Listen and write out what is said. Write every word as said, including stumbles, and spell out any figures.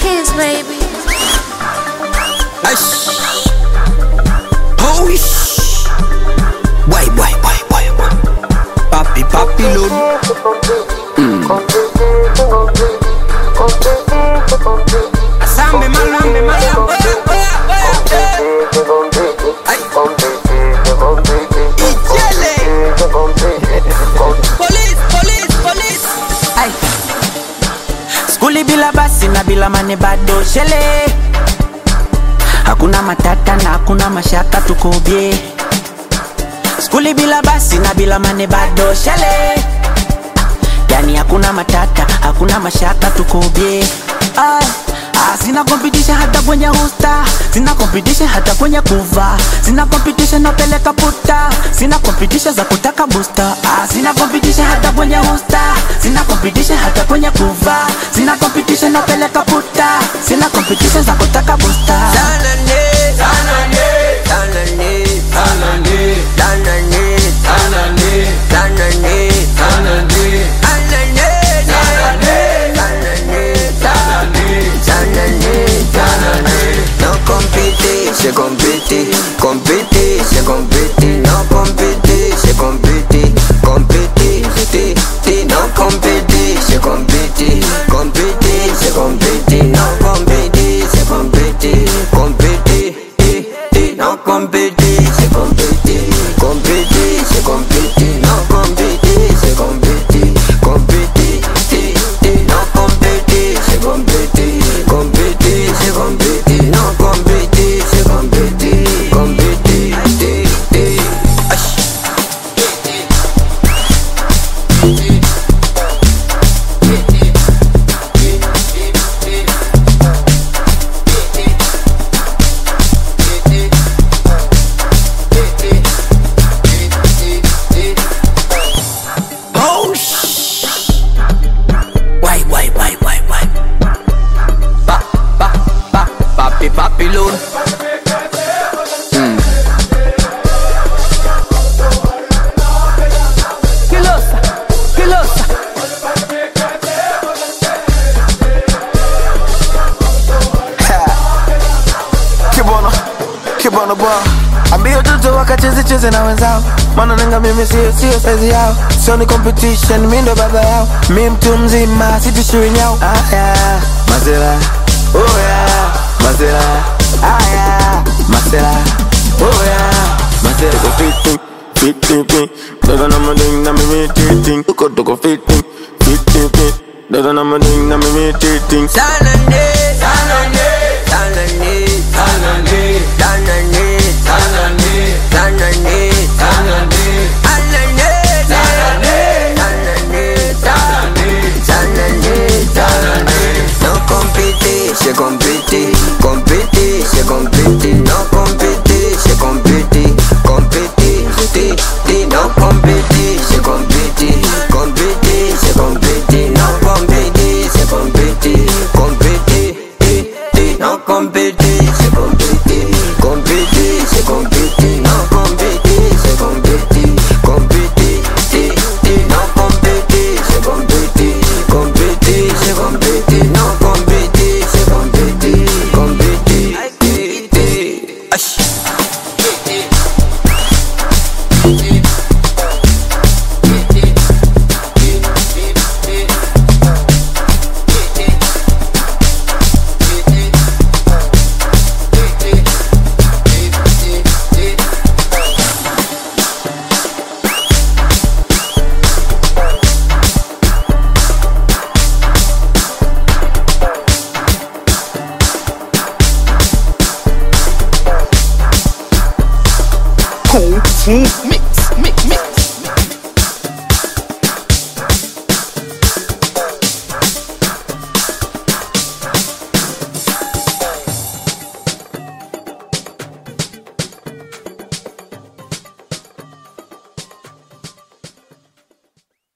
kids, baby. Ash. Oh, shh. Why, why, why, why, why? Papi, papi, load. Mm. Asambe malambe malambe. Ay. Ijele. Police, police, police. Ay. Skuli bila basi na bila mane bado shele. Hakuna matata na hakuna mashaka tuko bie. Skuli bila basi na bila mane bado shele. Yani hakuna matata, hakuna mashaka tuko bie. Ay, ah, sina competition hata kwenye hosta. Sina competition hata kwenye kuva. Sina competition na peleka puta. Sina competition za kutaka booster. Ah, sina competition hata kwenye hosta. Sina competition hata kwenye kuva. Sina competition na peleka puta. Sina competition za kutaka booster. Tanane, tanane, tanane, tanane, tanane, tanane, tanane, tanane, no compete, se compete, compete, se compete, no compete, se compete, compete, ti, ti, no compete, se compete, compete, se compete, no compete, se compete, compete, ti, ti, no compete, se compete, compete, se compete, no compete, se compete, compete, ti, ti, no compete, se compete, compete, se compete, no compete, se compete, compete, ti, ti, ash. Oh, shh. Why, why, why, why, why? Ba, ba, ba, papi, papi, loon. Mm. Kilosa, kilosa. Kibona, kibona ba. Ambia watoto wakacheze cheze na wenzao. Maana nenga mimi sio sio size yao. Sio ni competition, mimi ndo baba yao. Mimi mtu mzima, sitishiwi nyao. Ah yeah, mazela. Oh yeah, mazela. Ah yeah, mazela. Oh yeah, mazela. Go fitting, fitting, fitting. Doesn't know my ding, na me fitting. Go to go fitting, fitting, fitting. Doesn't know my ding, na me fitting. Tanane, tanane, tanane, tanane, tanane, tanane, tanane, tanane, tanane, tanane, tanane, tanane, tanane. No compete, se compete, compete, se compete, no compete, se compete, compete, ti, ti, no compete, se compete, compete, se compete, no compete, se compete, compete, ti, ti, no compete, se compete, compete, se compete, no compete, se compete, compete, ti, ti, no compete, se compete, compete, se compete, no compete, se compete, compete, ti, ti, ash. Cool, mix, mix, mix.